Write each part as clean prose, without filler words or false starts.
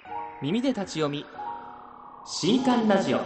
耳で立ち読み新刊ラジオ。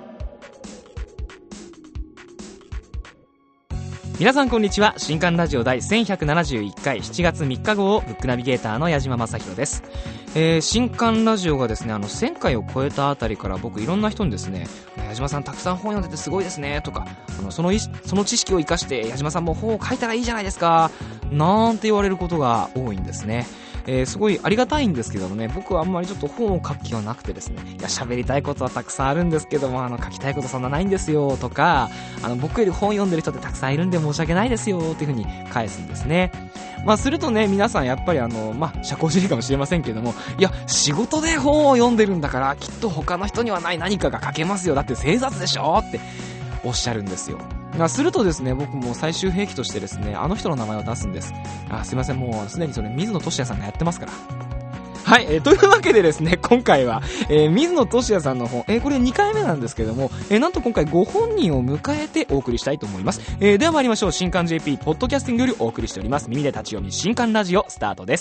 皆さんこんにちは。新刊ラジオ第1171回7月3日号をブックナビゲーターの矢島正弘です。新刊ラジオがですね1000回を超えたあたりから僕いろんな人にですね、矢島さんたくさん本読んでてすごいですねとか、その知識を生かして矢島さんも本を書いたらいいじゃないですかなんて言われることが多いんですね。すごいありがたいんですけどもね、僕はあんまりちょっと本を書く気はなくてですね、いや喋りたいことはたくさんあるんですけども書きたいことそんなないんですよとか、僕より本読んでる人ってたくさんいるんで申し訳ないですよっていう風に返すんですね。するとね、皆さんやっぱり社交辞令かもしれませんけども、いや仕事で本を読んでるんだからきっと他の人にはない何かが書けますよ、だって生殺でしょっておっしゃるんですよ。するとですね、僕も最終兵器としてですね、あの人の名前を出すんです。すいません、もうすでにそれ水野俊也さんがやってますから。はい、というわけでですね、今回は、水野俊也さんの本、これ2回目なんですけども、なんと今回ご本人を迎えてお送りしたいと思います。では参りましょう。新刊 JP ポッドキャスティングよりお送りしております耳で立ち読み新刊ラジオスタートです。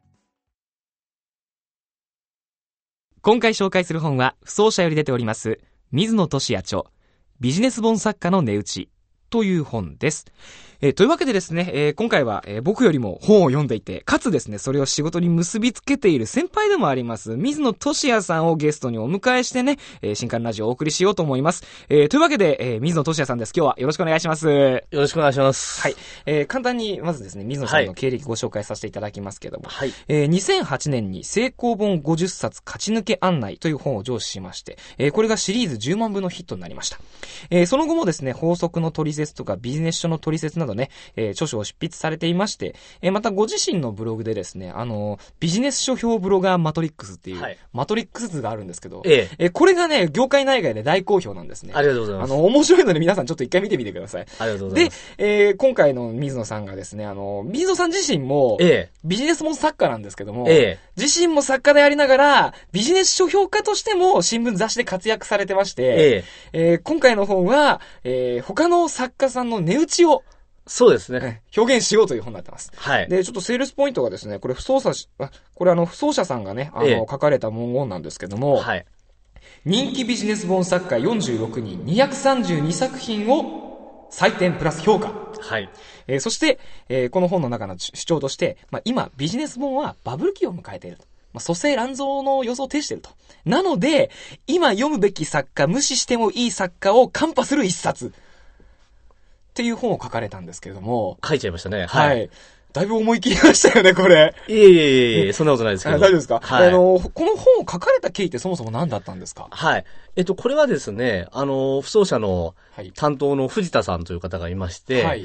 今回紹介する本は不走者より出ております水野俊也著ビジネス本作家の値打ちという本です。というわけでですね、今回は、僕よりも本を読んでいて、かつですね、それを仕事に結びつけている先輩でもあります水野俊也さんをゲストにお迎えしてね、新刊ラジオをお送りしようと思います。というわけで、水野俊也さんです。今日はよろしくお願いします。よろしくお願いします。 はい。簡単にまずですね、水野さんの経歴ご紹介させていただきますけども、 はい。 2008年に成功本50冊勝ち抜け案内という本を上市しまして、これがシリーズ10万部のヒットになりました。その後もですね、法則の取説とかビジネス書の取説などね、著書を執筆されていまして、またご自身のブログでですね、ビジネス書評ブロガーマトリックスっていう、はい、マトリックス図があるんですけど、これがね、業界内外で大好評なんですね。 ありがとうございます。 面白いので皆さんちょっと一回見てみてください。 ありがとうございます。 で、今回の水野さんがですね、水野さん自身も、ビジネス本作家なんですけども、自身も作家でありながら、ビジネス書評家としても新聞雑誌で活躍されてまして、今回の本は、他の作家さんの値打ちを、 そうですね。 表現しようという本になってます。 はい。 で、ちょっとセールスポイントがですね、これ不走者さんがね、書かれた文言なんですけども、はい。人気ビジネス本作家46人、232作品を採点プラス評価。 はい。 そして、この本の中の主張として、今、ビジネス本はバブル期を迎えていると。蘇生乱造の予想を呈していると。なので、今読むべき作家、無視してもいい作家をカンパする一冊。っていう本を書かれたんですけれども。 書いちゃいましたね。 はい。だいぶ思い切りましたよね、これ。 いえ、そんなことないですけど。 大丈夫ですか？ はい。 この本を書かれた経緯ってそもそも何だったんですか？ はい。これはですね、不走者の担当の藤田さんという方がいまして、はい。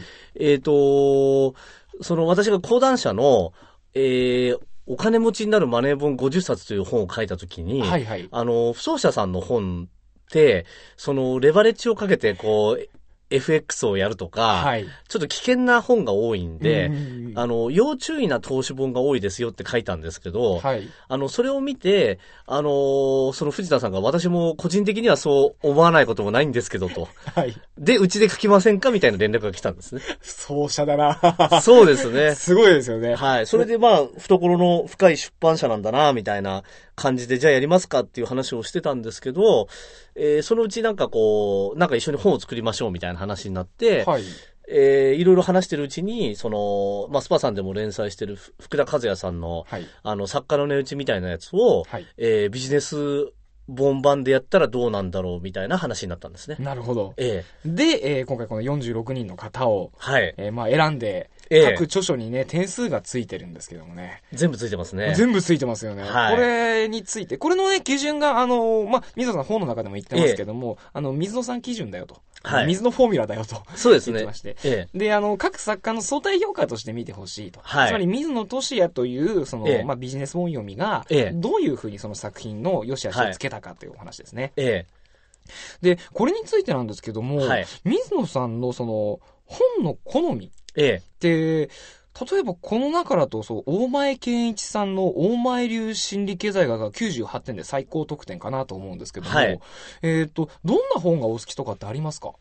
私が講談社の、お金持ちになるマネー本50冊という本を書いたときに、はいはい。不走者さんの本って、レバレッジをかけて、FX をやるとか、はい、ちょっと危険な本が多いんで、要注意な投資本が多いですよって書いたんですけど、はい、それを見て、その藤田さんが私も個人的にはそう思わないこともないんですけどと。はい。で、うちで書きませんかみたいな連絡が来たんですね。 奏者だなそうですね。 すごいですよね。 はい。それで懐の深い出版社なんだなみたいな感じで、じゃあやりますかっていう話をしてたんですけど、そのうちなんか一緒に本を作りましょうみたいな話になって、はい。いろいろ話してるうちに、スパさんでも連載してる福田和也さんの、はい、作家の値打ちみたいなやつを、はい。ビジネス本番でやったらどうなんだろうみたいな話になったんですね。 なるほど。で、今回この46人の方を、はい。選んで、各著書にね、点数がついてるんですけどもね。 全部ついてますね。 全部ついてますよね。はい。これについて、これのね、基準が、水野さん本の中でも言ってますけども、水野さん基準だよと。はい。水野フォーミュラだよと。 そうですね。 言ってまして。で、各作家の相対評価として見てほしいと。はい。つまり、水野俊也という、ビジネス本読みが、どういうふうにその作品の良し悪しをつけたかというお話ですね。で、これについてなんですけども、はい。水野さんの本の好み。で、例えばこの中だと、大前健一さんの大前流心理経済学が98点で最高得点かなと思うんですけども、はい。どんな本がお好きとかってありますか？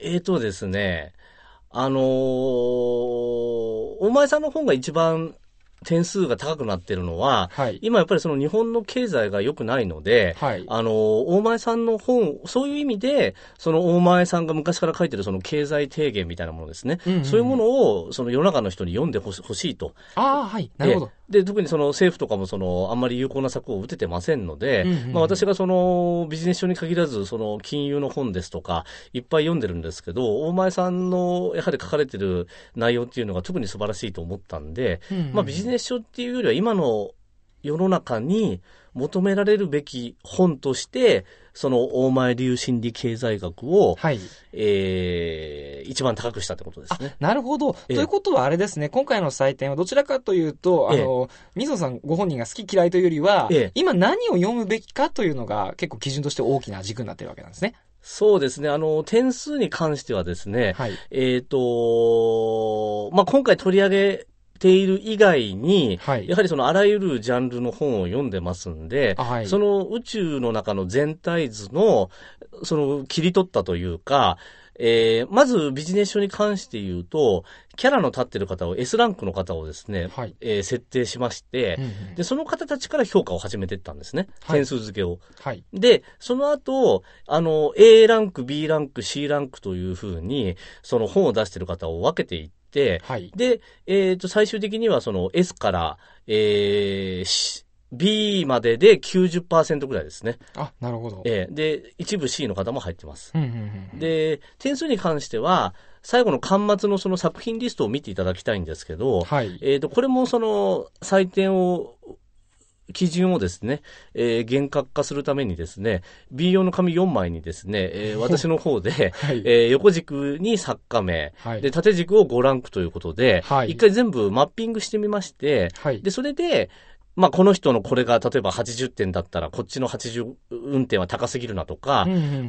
ですね、大前さんの本が一番点数が高くなってるのは、 はい、 今やっぱりその日本の経済が良くないので、 はい、 大前さんの本、そういう意味で、その大前さんが昔から書いてるその経済提言みたいなものですね。そういうものを、その世の中の人に読んでほしいと。 ああ、はい、なるほど。 で、特にその政府とかもあんまり有効な策を打ててませんので、私がそのビジネス書に限らず、その金融の本ですとか、いっぱい読んでるんですけど、大前さんのやはり書かれてる内容っていうのが特に素晴らしいと思ったんで、ビジネス書っていうよりは今の世の中に求められるべき本として、その大前流心理経済学を、 はい、 一番高くしたってことですね。 なるほど。ということはあれですね、今回の採点はどちらかというと、水野さんご本人が好き嫌いというよりは、今何を読むべきかというのが結構基準として大きな軸になっているわけなんですね。 そうですね。点数に関してはですね、 はい、 今回取り上げている以外に、 はい、 やはりそのあらゆるジャンルの本を読んでますんで、 はい、 その宇宙の中の全体図の、その切り取ったというか、まずビジネス書に関して言うと、キャラの立ってる方を S ランクの方をですね、 はい、 設定しまして、で、その方たちから評価を始めていったんですね。 はい、 点数付けを。 はい、 で、その後、A ランク、B ランク、C ランクというふうに、その本を出している方を分けていって、 はい、 で、最終的にはその S から、B までで 90% ぐらいですね。 あ、なるほど。 で、一部 C の方も入ってます。 うんうんうん、 で、点数に関しては、最後の巻末のその作品リストを見ていただきたいんですけど、 はい、 これもその採点を、基準をですね、厳格化するためにですね、B 用の紙4枚にですね、私の方で、 はい、 横軸に作家名、 はい、 で、縦軸を5ランクということで、 はい、 一回全部マッピングしてみまして、 はい、 で、それで、この人のこれが例えば80点だったら、こっちの80運点は高すぎるなとか、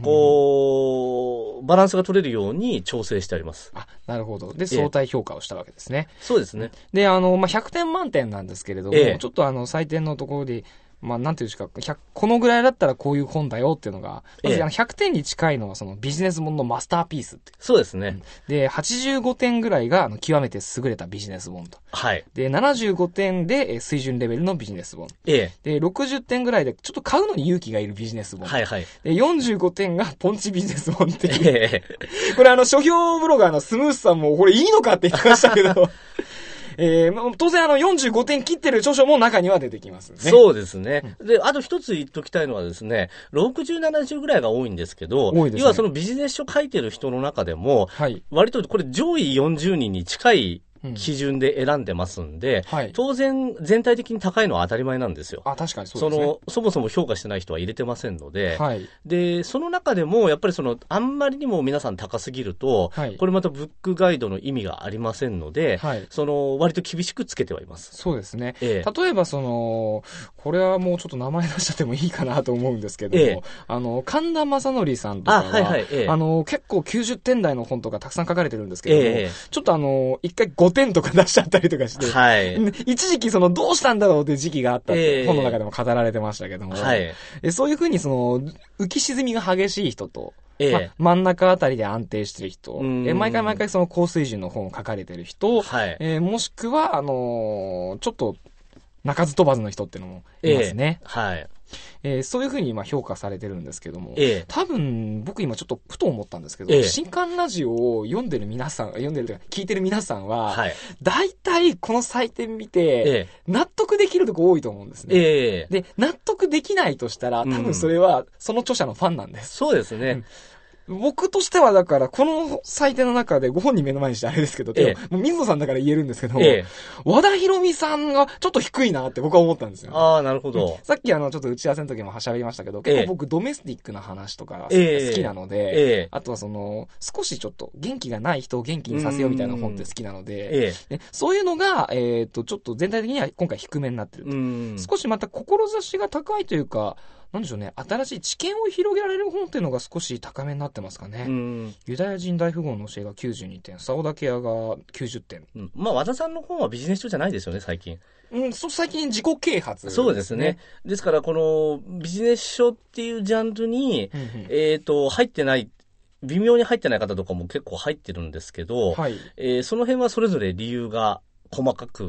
バランスが取れるように調整してあります。 あ、なるほど。で、相対評価をしたわけですね。 そうですね。 で、100点満点なんですけれども、ちょっと採点のところで、なんていうんですか、このぐらいだったらこういう本だよっていうのが、まず100点に近いのはそのビジネス本のマスターピースって。 そうですね。 で、85点ぐらいが極めて優れたビジネス本と。 はい。 で、75点で水準レベルのビジネス本。 で、 60点ぐらいでちょっと買うのに勇気がいるビジネス本。 はいはい。 で、45点がポンチビジネス本っていう。これ書評ブロガーのスムースさんもこれいいのかって言ってましたけど。当然45点切ってる著書も中には出てきますね。 そうですね。で、あと一つ言っときたいのはですね、60、70ぐらいが多いんですけど、 多いですね。 要はそのビジネス書書いてる人の中でも、 はい、 割とこれ上位40人に近い基準で選んでますんで、 はい、 当然全体的に高いのは当たり前なんですよ。 あ、確かにそうですね。 そもそも評価してない人は入れてませんので、 はい、 で、その中でもやっぱりあんまりにも皆さん高すぎると、 はい、 これまたブックガイドの意味がありませんので、はい、割と厳しくつけてはいます。 そうですね。例えばこれはもうちょっと名前出しちゃってもいいかなと思うんですけども、神田正則さんとかは、 はいはい、 結構90点台の本とかたくさん書かれてるんですけども、ちょっと一回5点とか出しちゃったりとかして、 はい、 一時期どうしたんだろうっていう時期があったって本の中でも語られてましたけども、そういうふうに浮き沈みが激しい人と、真ん中あたりで安定してる人、毎回高水準の本を書かれてる人、もしくはちょっと鳴かず飛ばずの人っていうのもいますね。そういうふうに評価されてるんですけども、多分僕今ちょっとふと思ったんですけど、新刊ラジオを読んでる皆さん、聞いてる皆さんは、大体この採点見て、納得できるとこ多いと思うんですね。で、納得できないとしたら、多分それはその著者のファンなんです。 そうですね。 僕としてはだから、この採点の中でご本人目の前にしてあれですけど、もう水野さんだから言えるんですけど、和田博美さんがちょっと低いなって僕は思ったんですよ、ね。 ああ、なるほど。 さっきちょっと打ち合わせの時も喋りましたけど、結構僕ドメスティックな話とか好きなので、あとは少しちょっと元気がない人を元気にさせようみたいな本って好きなので、そういうのが、ちょっと全体的には今回低めになってると。少しまた志が高いというか、なんでしょうね、新しい知見を広げられる本っていうのが少し高めになってますかね。ユダヤ人大富豪の教えが92点、サオダケアが90点。 和田さんの本はビジネス書じゃないですよね、最近。 最近自己啓発ですね。 そうですね。ですから、このビジネス書っていうジャンルに、入ってない、微妙に入ってない方とかも結構入ってるんですけど、その辺はそれぞれ理由が細かく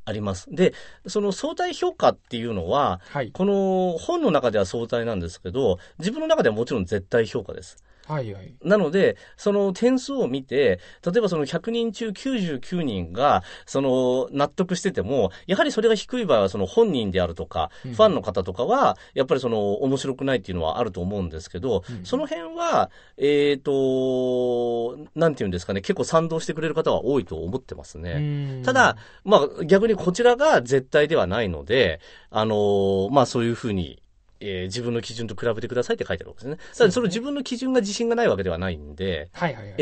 あります。で、その相対評価っていうのは、はい、この本の中では相対なんですけど、自分の中ではもちろん絶対評価です。 はいはい。 なので、その点数を見て、例えばその100人中99人が、その納得してても、やはりそれが低い場合はその本人であるとか、ファンの方とかは、やっぱりその面白くないっていうのはあると思うんですけど、その辺は、なんていうんですかね、結構賛同してくれる方は多いと思ってますね。ただ、まあ逆にこちらが絶対ではないので、まあそういうふうに、自分の基準と比べてくださいって書いてあるわけですね。ただその自分の基準が自信がないわけではないんで。 はいはいはい。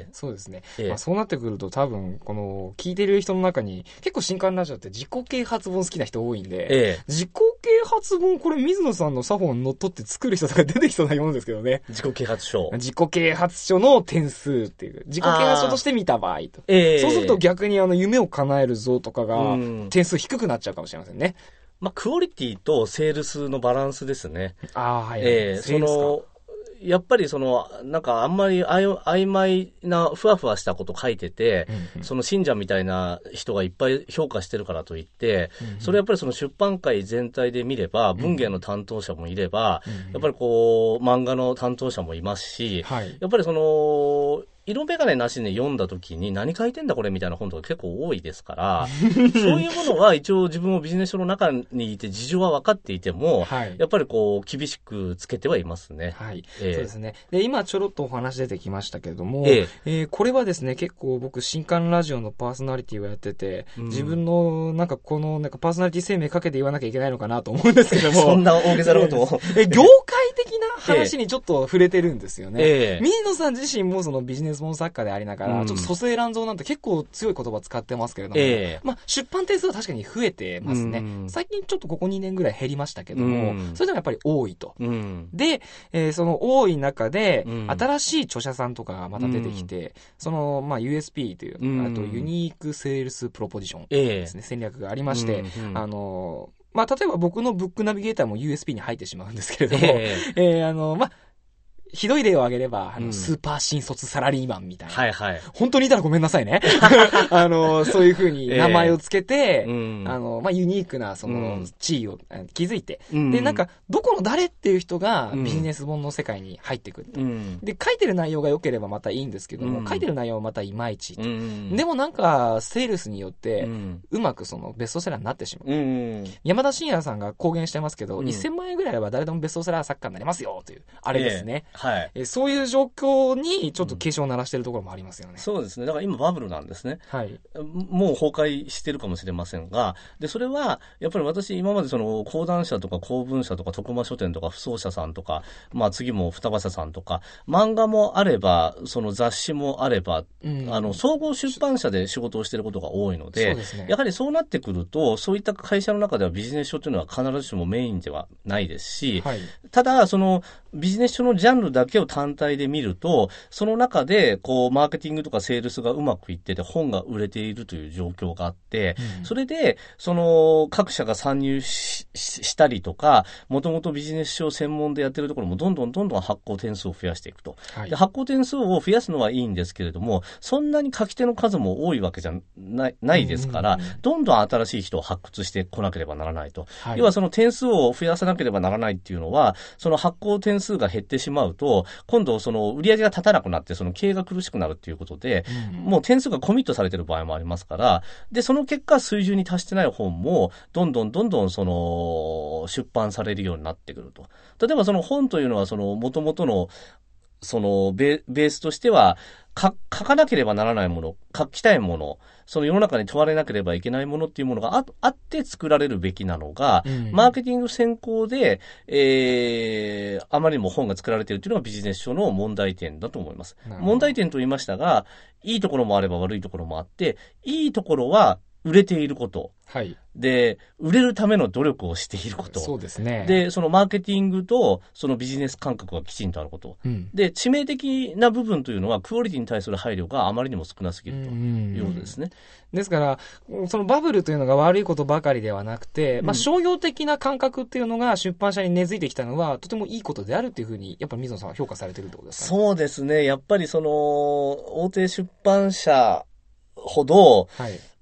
そうですね。まあ、そうなってくると多分、この、聞いてる人の中に、結構新刊ラジオって自己啓発本好きな人多いんで、自己啓発本、これ水野さんの作法にのっとって作る人とか出てきそうなもんですけどね。 自己啓発書。 自己啓発書の点数っていう。自己啓発書として見た場合と。そうすると逆に夢を叶えるぞとかが、点数低くなっちゃうかもしれませんね。 まあ、クオリティとセールスのバランスですね。 はい。 やっぱりなんかあんまり曖昧なふわふわしたこと書いてて、その信者みたいな人がいっぱい評価してるからといって、それやっぱりその出版界全体で見れば、文芸の担当者もいれば、やっぱりこう、漫画の担当者もいますし、やっぱり色眼鏡なしで読んだ時に何書いてんだこれみたいな本とか結構多いですから、そういうものは一応自分もビジネス書の中にいて事情は分かっていても、やっぱりこう厳しくつけてはいますね。 はい。そうですね。で、今ちょろっとお話出てきましたけれども、これはですね、結構僕新刊ラジオのパーソナリティをやってて、自分のなんかこのなんかパーソナリティ声明かけて言わなきゃいけないのかなと思うんですけども。 そんな大げさなことを。 業界的な話にちょっと触れてるんですよね。水野さん自身もそのビジネス本作家でありながら、ちょっと蘇生乱造なんて結構強い言葉使ってますけれども、まあ出版点数は確かに増えてますね。最近ちょっとここ2年ぐらい減りましたけども、それでもやっぱり多いと。で、その多い中で、新しい著者さんとかがまた出てきて、まあ USP という、あとユニークセールスプロポジションですね、戦略がありまして、まあ例えば僕のブックナビゲーターも USP に入ってしまうんですけれども、まあひどい例を挙げれば、スーパー新卒サラリーマンみたいな。はいはい。本当にいたらごめんなさいね。そういう風に名前をつけて、まあ、ユニークな、地位を築いて、で、なんか、どこの誰っていう人がビジネス本の世界に入ってくると。で、書いてる内容が良ければまたいいんですけども、書いてる内容はまたいまいち。でもなんか、セールスによって、うまくベストセラーになってしまう。山田真也さんが公言してますけど、1000万円ぐらいあれば誰でもベストセラー作家になれますよ、という、あれですね。はい。そういう状況にちょっと警鐘を鳴らしているところもありますよね。 そうですね。だから今バブルなんですね。はい。もう崩壊してるかもしれませんが、で、それは、やっぱり私今まで講談社とか公文社とか徳間書店とか不走者さんとか、まあ次も双葉社さんとか、漫画もあれば、雑誌もあれば、総合出版社で仕事をしていることが多いので、やはりそうなってくると、そういった会社の中ではビジネス書というのは必ずしもメインではないですし、ただ、ビジネス書のジャンルだけを単体で見ると、その中で、マーケティングとかセールスがうまくいってて、本が売れているという状況があって、それで、各社が参入したりとか、もともとビジネス書を専門でやってるところも、どんどん発行点数を増やしていくと。で、発行点数を増やすのはいいんですけれども、そんなに書き手の数も多いわけじゃないですから、どんどん新しい人を発掘してこなければならないと。要は点数を増やさなければならないっていうのは、発行点数が減ってしまうと、今度売り上げが立たなくなって、経営が苦しくなるっていうことで、もう点数がコミットされてる場合もありますから、で、その結果、水準に達してない本も、どんどん出版されるようになってくると。例えば本というのは、元々の、ベースとしては、書かなければならないもの、書きたいもの、世の中に問われなければいけないものっていうものがあって作られるべきなのが、マーケティング先行で、あまりにも本が作られているというのがビジネス書の問題点だと思います。問題点と言いましたが、いいところもあれば悪いところもあって、いいところは売れていること。はい。で、売れるための努力をしていること。 そうですね。 で、マーケティングと、ビジネス感覚がきちんとあること。で、致命的な部分というのは、クオリティに対する配慮があまりにも少なすぎるということですね。 ですから、バブルというのが悪いことばかりではなくて、まあ、商業的な感覚っていうのが出版社に根付いてきたのは、とてもいいことであるっていうふうに、やっぱり水野さんは評価されてるってことですかね。 そうですね。やっぱり大手出版社ほど、はい。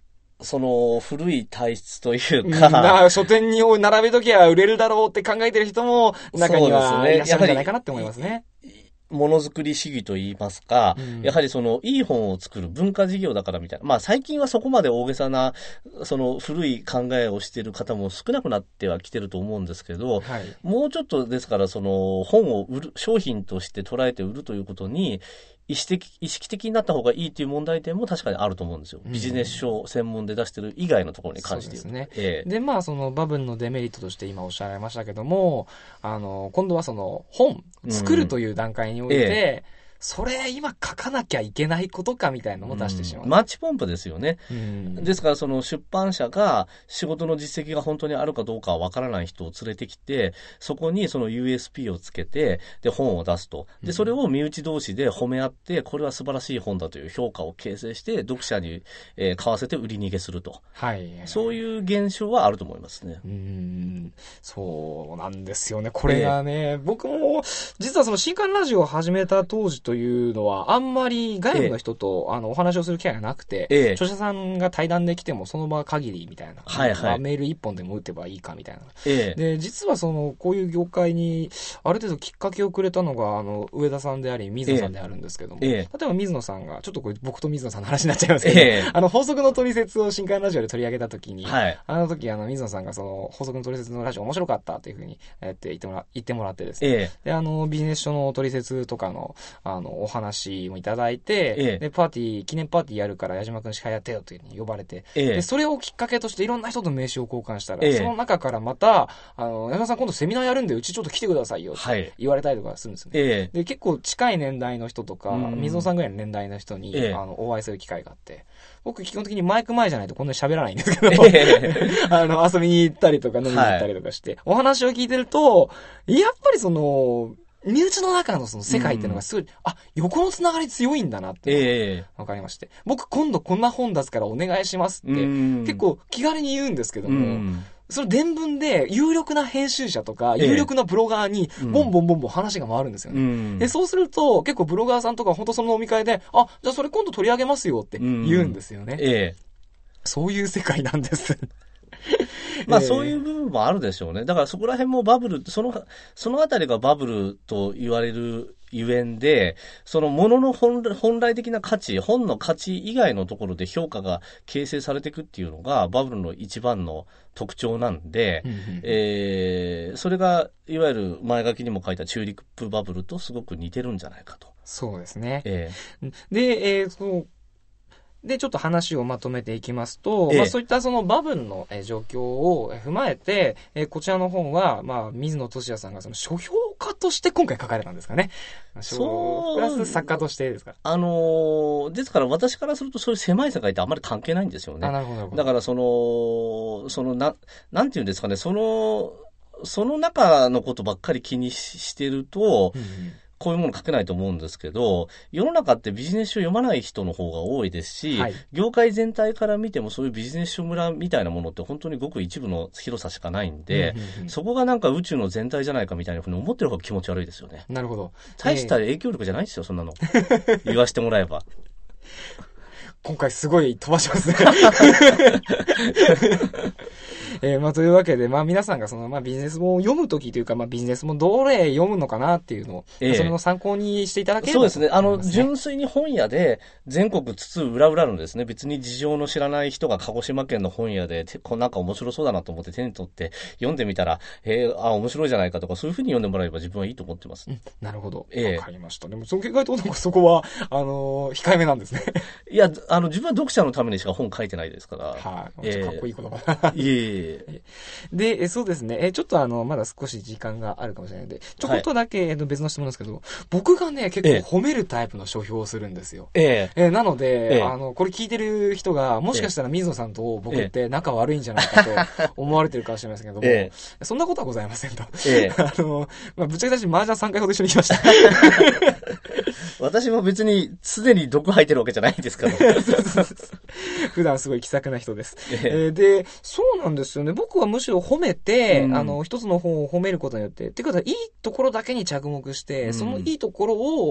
その古い体質というか、 書店に並べときゃ売れるだろうって考えてる人も中にはいらっしゃるんじゃないかなって思いますね。 ものづくり主義といいますか、やはりそのいい本を作る文化事業だからみたいな。まあ最近はそこまで大げさな、その古い考えをしている方も少なくなってはきてると思うんですけど、はい、もうちょっとですからその本を売る、商品として捉えて売るということに、意識的になった方がいいという問題点も確かにあると思うんですよ。ビジネス書専門で出してる以外のところに関して言うと。そうですね。 で、まあそのバブルのデメリットとして今おっしゃられましたけども、今度はその本、作るという段階において、それ今書かなきゃいけないことかみたいなのも出してしまう。 マッチポンプですよね。ですからその出版社が仕事の実績が本当にあるかどうかはわからない人を連れてきて、そこにその USP をつけて、で本を出すと。で、それを身内同士で褒め合って、これは素晴らしい本だという評価を形成して、読者に買わせて売り逃げすると。はい。そういう現象はあると思いますね。 そうなんですよね。これがね、僕も実はその新刊ラジオを始めた当時というのはあんまり外部の人と、お話をする機会がなくて、著者さんが対談できてもその場限りみたいな、メール一本でも打てばいいかみたいな、で実はそのこういう業界にある程度きっかけをくれたのが上田さんであり水野さんであるんですけども、例えば水野さんがちょっとこれ僕と水野さんの話になっちゃいますけど、法則のトリセツを新刊ラジオで取り上げた時に、あの時水野さんがその法則のトリセツのラジオ面白かったというふうに言ってもらってですね、でビジネス書のトリセツとかのお話もいただいて、で記念パーティーやるから矢島くん司会やってよというふうに呼ばれて、でそれをきっかけとしていろんな人と名刺を交換したら、その中からまた矢島さん今度セミナーやるんでうちちょっと来てくださいよって言われたりとかするんですね、で結構近い年代の人とか水野さんぐらいの年代の人に、お会いする機会があって、僕基本的にマイク前じゃないとこんなに喋らないんですけど、遊びに行ったりとか飲みに行ったりとかして、お話を聞いてるとやっぱりその身内の中のその世界っていうのがすごい、横のつながり強いんだなってわかりまして、僕今度こんな本出すからお願いしますって結構気軽に言うんですけども、それ伝聞で有力な編集者とか有力なブロガーにボンボンボンボン話が回るんですよね、でそうすると結構ブロガーさんとか本当その飲み会でじゃあそれ今度取り上げますよって言うんですよね、そういう世界なんですまあそういう部分もあるでしょうね。だからそこら辺もバブル、そのあたりがバブルと言われるゆえんで、そのものの本来的な価値、本の価値以外のところで評価が形成されていくっていうのがバブルの一番の特徴なんで、それがいわゆる前書きにも書いたチューリップバブルとすごく似てるんじゃないかと。 そうですね。で、で、ちょっと話をまとめていきますと、そういったそのバブルの状況を踏まえて、こちらの本は、水野俊也さんがその書評家として今回書かれたんですかね。プラス作家としてですか。 ですから私からするとそういう狭い世界ってあんまり関係ないんですよね。 なるほど。 だからなんていうんですかね、その中のことばっかり気にしてると、こういうもの書けないと思うんですけど、世の中ってビジネス書読まない人の方が多いですし、業界全体から見てもそういうビジネス書村みたいなものって本当にごく一部の広さしかないんで、そこがなんか宇宙の全体じゃないかみたいなふうに思ってる方が気持ち悪いですよね。 なるほど。 大した影響力じゃないですよ、そんなの。言わしてもらえば。 今回すごい飛ばしますね。というわけで、皆さんがその、ビジネス本を読むときというか、ビジネス本どれ読むのかなっていうのを、それの参考にしていただければ、 そうですね。純粋に本屋で、全国津々浦々のですね、別に事情の知らない人が鹿児島県の本屋で、なんか面白そうだなと思って手に取って読んでみたら、面白いじゃないかとか、そういうふうに読んでもらえば自分はいいと思ってます。 なるほど。わかりました。でも、その意外とそこは、控えめなんですね。 いや、自分は読者のためにしか本書いてないですから。 かっこいい言葉。で、そうですね。ちょっとまだ少し時間があるかもしれないので、ちょこっとだけ、別の質問ですけど、僕がね、結構褒めるタイプの書評をするんですよ。なので、これ聞いてる人が、もしかしたら水野さんと僕って仲悪いんじゃないかと思われてるかもしれませんけども、そんなことはございませんと。ぶっちゃけたし、麻雀3回ほど一緒に行きました。 私も別に、すでに毒吐いてるわけじゃないんですから。 普段すごい気さくな人です。で、そうなんですよね。僕はむしろ褒めて、一つの本を褒めることによって、っていうことは、いいところだけに着目して、そのいいところを、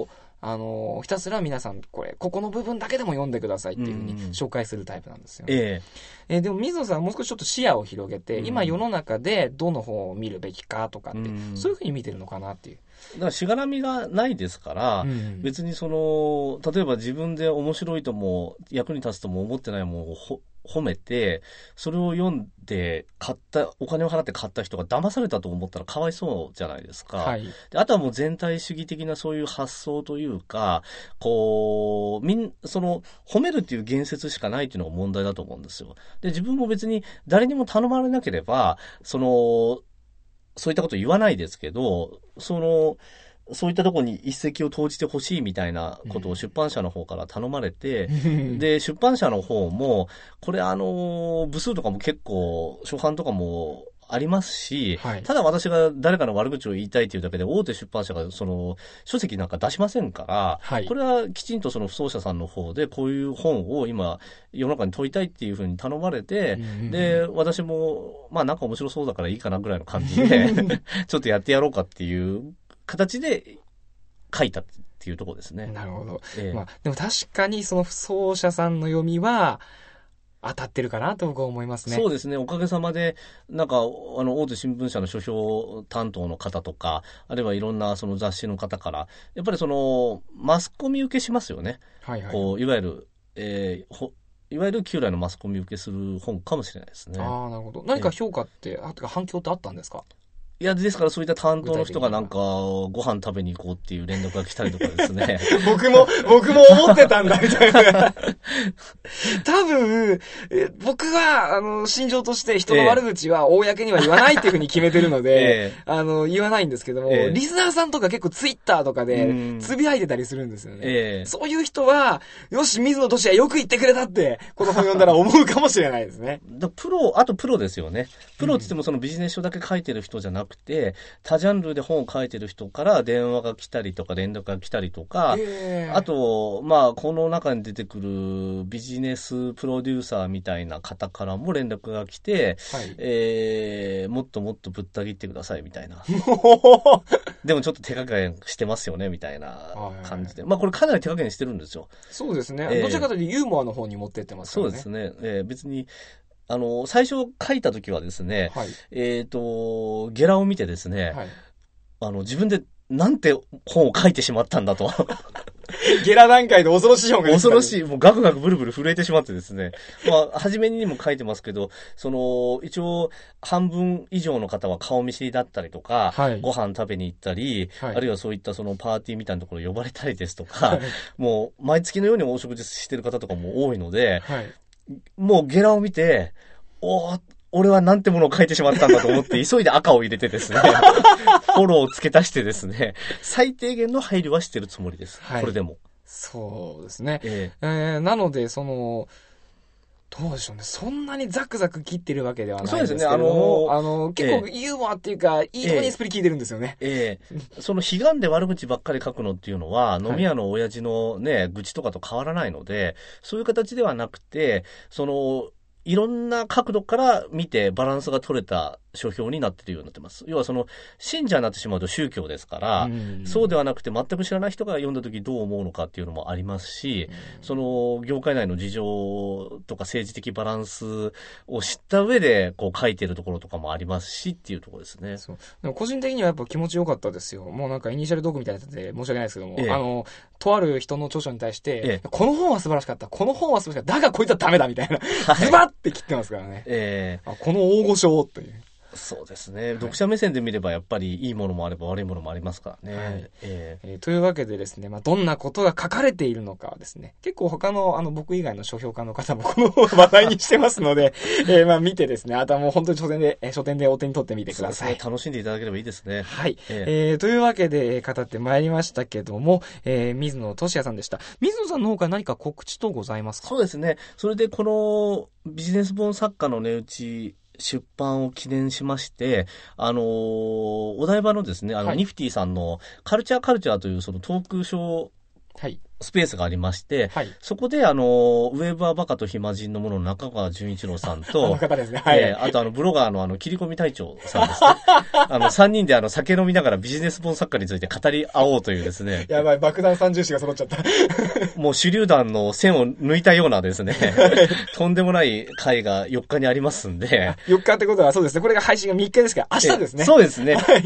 ひたすら皆さん、ここの部分だけでも読んでくださいっていうふうに紹介するタイプなんですよ。でも水野さんはもう少しちょっと視野を広げて、今世の中でどの本を見るべきかとかって、そういうふうに見てるのかなっていう。 だからしがらみがないですから、別に例えば自分で面白いとも役に立つとも思ってないものを褒めて、それを読んでお金を払って買った人が騙されたと思ったらかわいそうじゃないですか。であとはもう全体主義的なそういう発想というか、褒めるっていう言説しかないっていうのが問題だと思うんですよ。で、自分も別に誰にも頼まれなければ、そういったこと言わないですけど、そういったところに一石を投じてほしいみたいなことを出版社の方から頼まれて、で、出版社の方も、これ部数とかも結構、初版とかもありますし、ただ私が誰かの悪口を言いたいというだけで大手出版社が書籍なんか出しませんから、これはきちんと不走者さんの方でこういう本を今世の中に問いたいっていうふうに頼まれて、で、私もなんか面白そうだからいいかなぐらいの感じでちょっとやってやろうかっていう形で書いたっていうところですね。 なるほど。でも確かに不走者さんの読みは当たってるかなと僕は思いますね。 そうですね。おかげさまで、大手新聞社の書評担当の方とか、あるいはいろんな雑誌の方から、やっぱりマスコミ受けしますよね。いわゆる旧来のマスコミ受けする本かもしれないですね。 なるほど。何か評価って、反響ってあったんですか？ いや、ですからそういった担当の人がご飯食べに行こうっていう連絡が来たりとかですね。 僕も思ってたんだ、みたいな。多分、僕は、心情として人の悪口は公には言わないっていうふうに決めてるので、言わないんですけども、リスナーさんとか結構ツイッターとかでつぶやいてたりするんですよね。そういう人は、よし、水野俊也よく言ってくれたって、この本読んだら思うかもしれないですね。 あとプロですよね。プロって言ってもビジネス書だけ書いてる人じゃなくて、他ジャンルで本を書いてる人から電話が来たりとか連絡が来たりとか、あと、この中に出てくるビジネスプロデューサーみたいな方からも連絡が来て、もっともっとぶった切ってくださいみたいな。でもちょっと手加減してますよねみたいな感じで。これかなり手加減してるんですよ。 そうですね。どちらかというとユーモアの方に持ってってますからね。 そうですね。別に、最初書いた時はですね、ゲラを見てですね、自分でなんて本を書いてしまったんだと。 ゲラ段階で恐ろしい本が恐ろしい、もうガクガクブルブル震えてしまってですね。初めにも書いてますけど、一応、半分以上の方は顔見知りだったりとか、ご飯食べに行ったり、あるいはそういったパーティーみたいなところ呼ばれたりですとか、もう毎月のようにお食事してる方とかも多いので、もうゲラを見て、俺はなんてものを書いてしまったんだと思って急いで赤を入れてですね、フォローを付け足してですね、最低限の配慮はしてるつもりです。これでも。 そうですね。なので、どうでしょうね。そんなにザクザク切ってるわけではないんですけども、結構ユーモアっていうか、いいとこにスプリ効いてるんですよね。 悲願で悪口ばっかり書くのっていうのは、飲み屋の親父のね、愚痴とかと変わらないので、そういう形ではなくて、いろんな角度から見てバランスが取れた書評になっているようになってます。要は信者になってしまうと宗教ですから、そうではなくて全く知らない人が読んだ時どう思うのかっていうのもありますし、業界内の事情とか政治的バランスを知った上で書いてるところとかもありますしっていうところですね。 でも個人的にはやっぱ気持ちよかったですよ。もうなんかイニシャルトークみたいなやつで申し訳ないですけども、とある人の著書に対して、この本は素晴らしかった、この本は素晴らしかった、だがこいつはダメだみたいな、ズバッって切ってますからね。この大御所という。 そうですね。読者目線で見ればやっぱりいいものもあれば悪いものもありますからね。 というわけでですね、どんなことが書かれているのかはですね、結構他の僕以外の書評家の方もこの本を話題にしてますので、見てですね、あとはもう本当に書店でお手に取ってみてください。 楽しんでいただければいいですね。 はい。というわけで語ってまいりましたけども、水野俊也さんでした。水野さんの方から何か告知とございますか？ そうですね。それでこのビジネス本作家の値打ち出版を記念しまして、お台場のですね、ニフティさんのカルチャーというトークショースペースがありまして、はい、そこでウェーバーバカと暇人のものの中川純一郎さんと、 方ですね。はい。 あとブロガーの切り込み隊長さんですね。3人で酒飲みながらビジネス本作家について語り合おうというですね。 やばい、爆弾三重士が揃っちゃった。 もう手榴弾の線を抜いたようなですね、とんでもない回が4日にありますんで。 4日ってことはそうですね、これが配信が3日ですから、明日ですね。 そうですね。はい、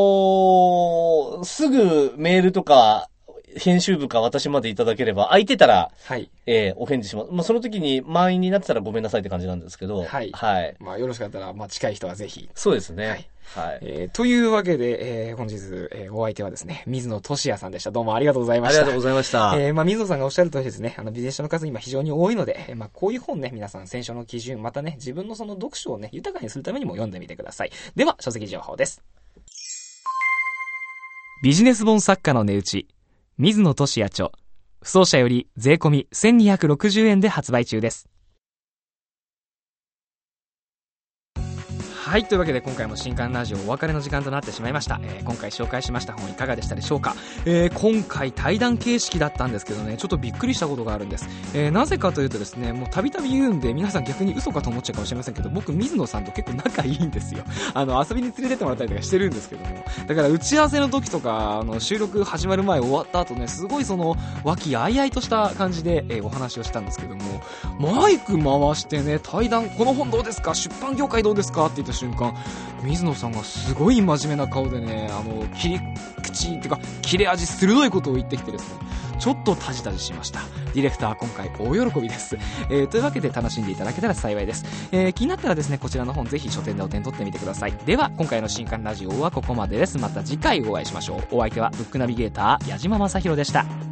すぐメールとか、編集部か私までいただければ、空いてたら、はい。お返事します。まあ、その時に満員になってたらごめんなさいって感じなんですけど。はい。はい。まあ、よろしかったら、近い人はぜひ。そうですね。はい。はい。というわけで、本日、お相手はですね、水野俊也さんでした。どうもありがとうございました。ありがとうございました。水野さんがおっしゃる通りですね、ビジネス書の数今非常に多いので、こういう本ね、皆さん選書の基準、またね、自分のその読書をね、豊かにするためにも読んでみてください。では、書籍情報です。ビジネス本作家の値打ち。水野俊也著、不走者より税込み1260円で発売中です。はい、というわけで今回も新刊ラジオお別れの時間となってしまいました。今回紹介しました本いかがでしたでしょうか。今回対談形式だったんですけどね、ちょっとびっくりしたことがあるんです。なぜかというとですね、もうたびたび言うんで皆さん逆に嘘かと思っちゃうかもしれませんけど、僕水野さんと結構仲いいんですよ。遊びに連れてってもらったりとかしてるんですけども、だから打ち合わせの時とか収録始まる前終わった後ね、すごい和気あいあいとした感じで、お話をしたんですけども、マイク回してね、対談この本どうですか、出版業界どうですかって言った瞬間、水野さんがすごい真面目な顔でね、切り口っていうか切れ味鋭いことを言ってきてですね、ちょっとタジタジしました。ディレクター今回大喜びです。というわけで楽しんでいただけたら幸いです。気になったらですね、こちらの本ぜひ書店でお手に取ってみてください。では今回の新刊ラジオはここまでです。また次回お会いしましょう。お相手はブックナビゲーター矢島正宏でした。